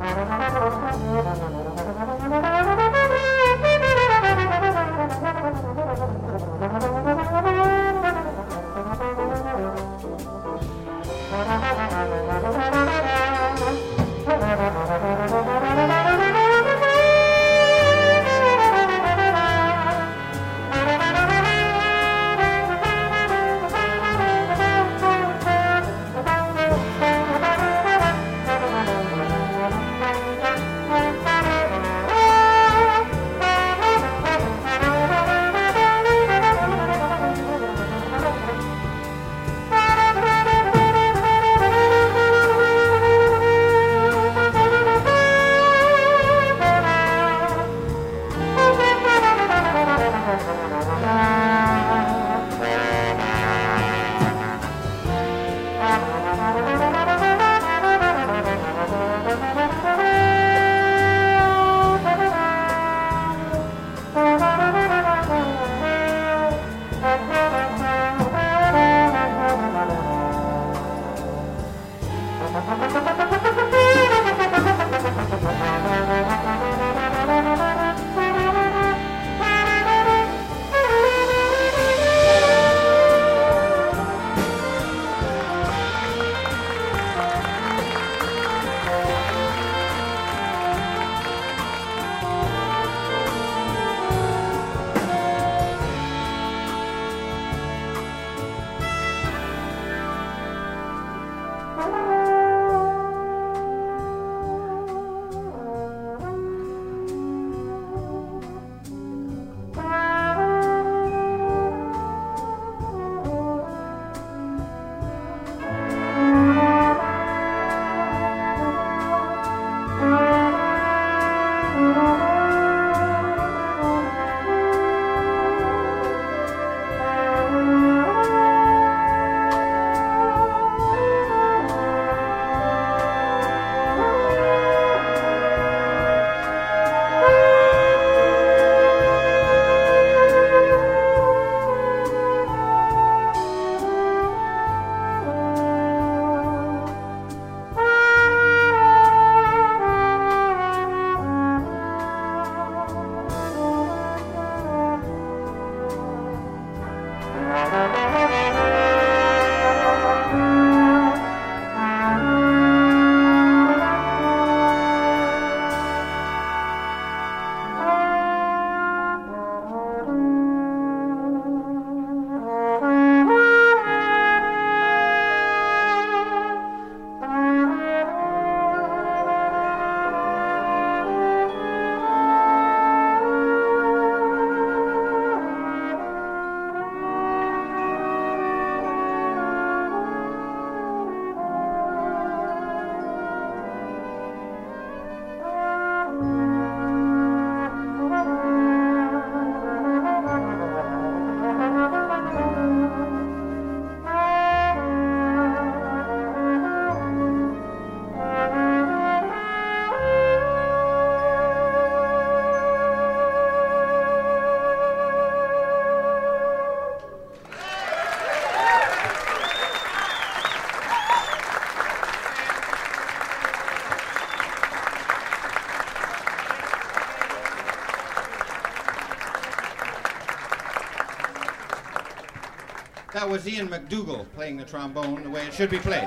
That was Ian McDougall playing the trombone the way it should be played.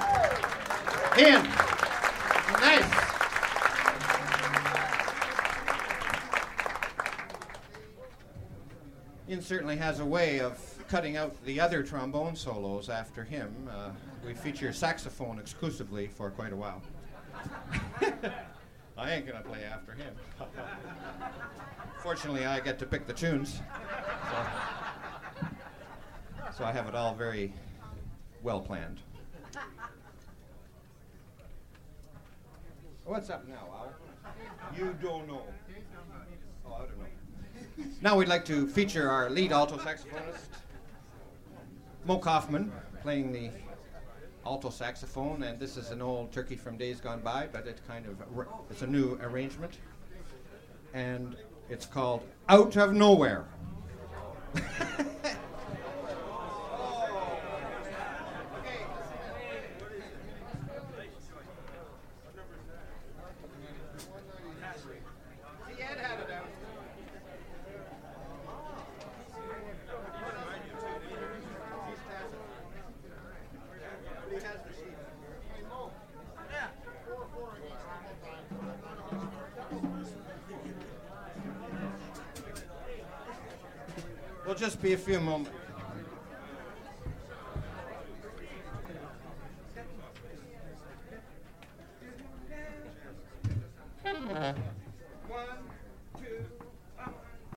Ian, nice. Ian certainly has a way of cutting out the other trombone solos after him. We feature saxophone exclusively for quite a while. I ain't gonna play after him. Fortunately, I get to pick the tunes. So I have it all very well planned. What's up now, Al? You don't know. Oh, I don't know. Now we'd like to feature our lead alto saxophonist, Mo Kaufman, playing the alto saxophone, and this is an old turkey from days gone by, but it's a new arrangement, and it's called Out of Nowhere. It'll just be a few moments.